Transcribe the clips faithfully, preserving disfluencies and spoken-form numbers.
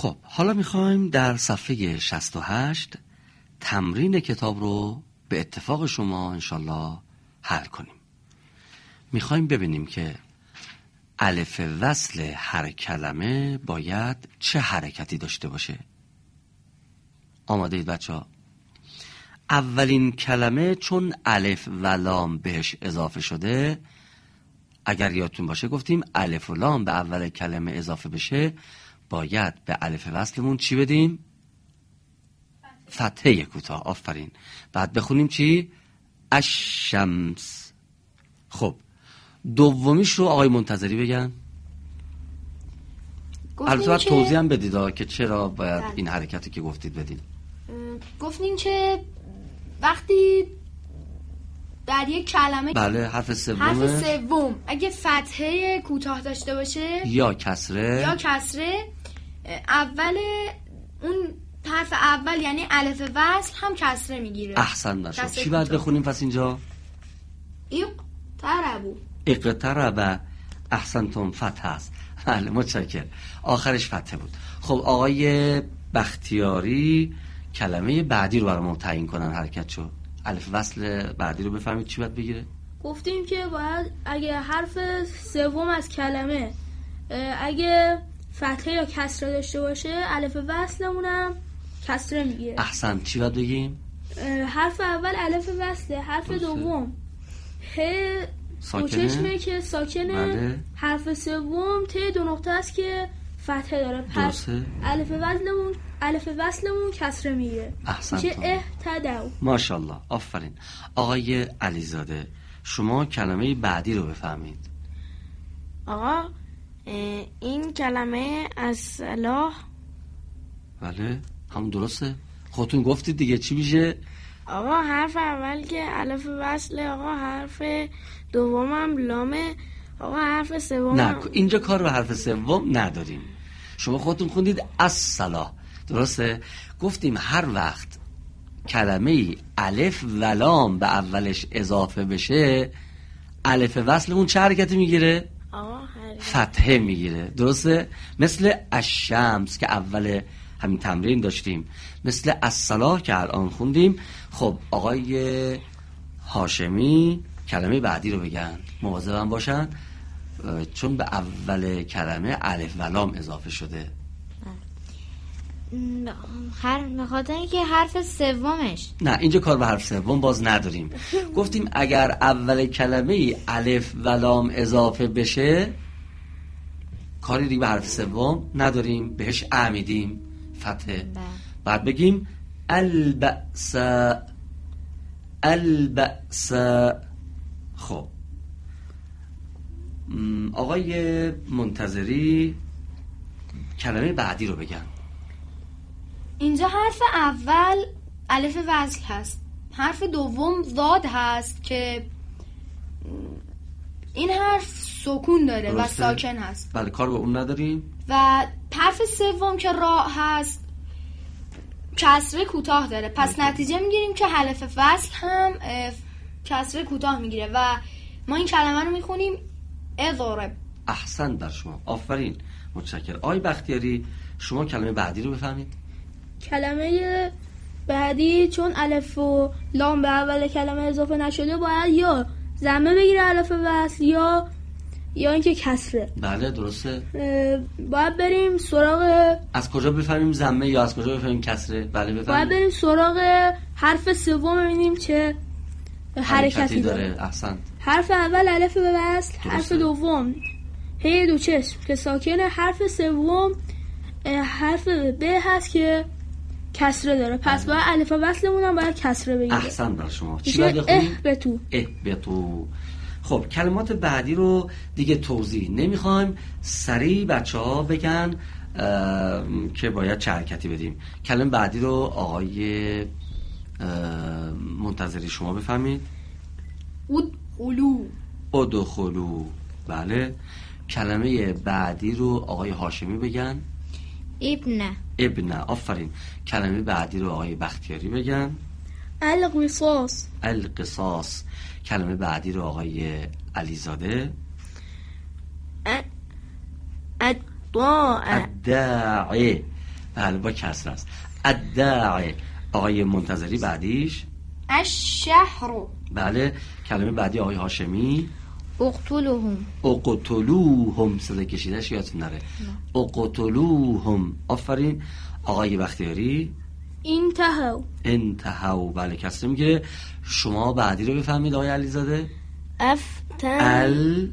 خب حالا میخوایم در صفحه شصت و هشت تمرین کتاب رو به اتفاق شما انشالله حل کنیم. میخوایم ببینیم که الف وصل هر کلمه باید چه حرکتی داشته باشه. آماده اید بچه ها؟ اولین کلمه چون الف و لام بهش اضافه شده، اگر یادتون باشه گفتیم الف و لام به اول کلمه اضافه بشه باید به الف وصلمون چی بدیم؟ فتحه کوتاه. آفرین. بعد بخونیم چی؟ الشمس. خب دومیش رو آقای منتظری بگن. البته باید توضیح هم بدید که چرا باید این حرکتی که گفتید بدید. گفتیم که وقتی در یک کلمه بله حرف سوم حرف سوم اگه فتحه کوتاه داشته باشه یا کسره یا کسره، اول اون حرف اول یعنی الف وصل هم کسره میگیره. احسن باشه. چی باید بخونیم پس اینجا؟ اقتربو. اقترب. احسنتم. فتح است. بله متشکرم. آخرش فتحه بود. خب آقای بختیاری کلمه بعدی رو برامون تعیین کنن حرکت شو. الف وصل بعدی رو بفهمید چی باید بگیره؟ گفتیم که باید اگه حرف سوم از کلمه اگه فتحه یا کسره داشته باشه الف وصلمونم کسره میگیره. احسن. چی باید بگیم؟ حرف اول الف وصله، حرف درسته. دوم ه دو چشمه که ساکنه. بله. حرف سوم ت دو نقطه است که فتحه داره. پس درسته. الف وصلمون الف وصلمون کسره میگیره. احسن. میشه اهتدوا. ماشاءالله. آفرین. آقای علیزاده شما کلمه بعدی رو بفهمید. آقا این کلمه از صلاح. بله همون درسته. خودتون گفتید دیگه. چی میشه؟ آقا حرف اول که الف وصله، آقا حرف دومم لامه، آقا حرف سوم نه اینجا کار به حرف سوم نداریم. شما خودتون خوندید از صلاح درسته. گفتیم هر وقت کلمه الف و لام به اولش اضافه بشه الف وصلمون چه حرکتی میگیره؟ آقا فتحه میگیره. درسته. مثل الشمس که اول همین تمرین داشتیم، مثل الصلاح که الان خوندیم. خب آقای هاشمی کلمه بعدی رو بگن. مواظبم باشن چون به اول کلمه الف و لام اضافه شده. هر بخاطر اینکه حرف سومش. نه اینجا کار به حرف سوم باز نداریم. گفتیم اگر اول کلمه الف و لام اضافه بشه کاری دیگه به حرف سوم نداریم، بهش امیدیم فتحه. بعد بگیم البأس. البأس. خب آقای منتظری کلمه بعدی رو بگن. اینجا حرف اول الف وصل هست، حرف دوم ضاد هست که این حرف سکون داره و ساکن هست. بله کار به اون نداریم. و حرف سوم که را هست کسره کوتاه داره. پس بله. نتیجه میگیریم که الف وصل هم کسره کوتاه میگیره و ما این کلمه رو میخونیم اضرب. احسن در شما. آفرین. متشکرم. آقای بختیاری شما کلمه بعدی رو بفهمید. کلمه بعدی چون الف و لام به اول کلمه اضافه نشده باید یا ضمه بگیره الف وصل یا یا اینکه کسره. بله درسته. باید بریم سراغ از کجا بفهمیم ضمه یا از کجا بفهمیم کسره؟ بله بفهمیم. باید بریم سراغ حرف سوم ببینیم چه حرکتی داره. داره. احسنت. حرف اول الف وصل، حرف دوم هی دو چشم که ساکنه، حرف سوم حرف ب هست که کسره داره. پس باید الف وصلمون هم باید کسره بگیره. احسن بر شما. چی باید بخونیم؟ اهبطوا. اهبطوا. خب کلمات بعدی رو دیگه توضیح نمیخوایم، سریع بچه ها بگن که باید چه حرکتی بدیم. کلمه بعدی رو آقای منتظری شما بفهمید. ادخلوا. ادخلوا. بله. کلمه بعدی رو آقای هاشمی بگن. ابن. ابن. آفرین. کلمه بعدی رو آقای بختیاری بگن. القصاص. القصاص. کلمه بعدی رو آقای علیزاده. الداع. الداعی. بله با کسر است. الداعی آقای منتظری بعدیش. الشهر. بله کلمه بعدی آقای هاشمی. اقتلوهم. اقتلوهم صدا کشیدش یادتون نره. اقتلوهم. آفرین. آقای بختیاری. انتهوا. انتهوا. بله کسر میگیره. شما بعدی رو بفهمید آقای علیزاده. افتن. ال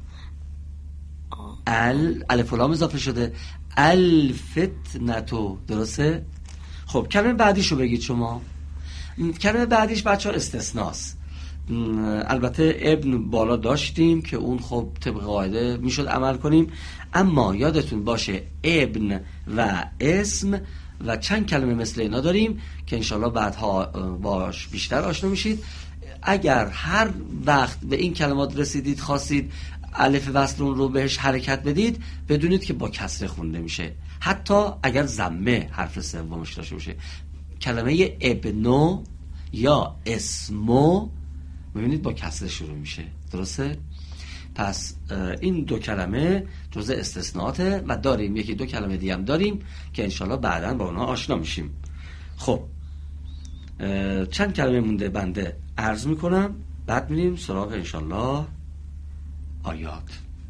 ال الف و لام اضافه شده. الفتنتو. درسته؟ خب کلمه بعدیشو بگید شما. کلمه بعدیش بچه ها استثناست. البته ابن بالا داشتیم که اون خب طبق قاعده میشد عمل کنیم، اما یادتون باشه ابن و اسم و چند کلمه مثل اینا داریم که انشالله بعدها باش بیشتر آشنا میشید. اگر هر وقت به این کلمات رسیدید خواستید الف وصل رو بهش حرکت بدید، بدونید که با کسره خونده میشه، حتی اگر ضمه حرف سومش داشته باشه. کلمه ابنو یا اسمو ببینید با کسره شروع میشه. درسته؟ پس این دو کلمه جزء استثناءاته و داریم یکی دو کلمه دیگه هم داریم که انشالله بعداً با اونها آشنا میشیم. خب چند کلمه مونده بنده عرض میکنم، بعد میریم سراغ انشالله آیات.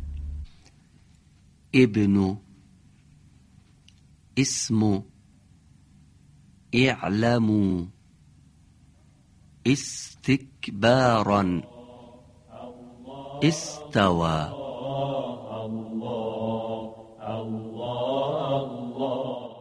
ابنو، اسمو، اعلمو، استكبارا، استوى.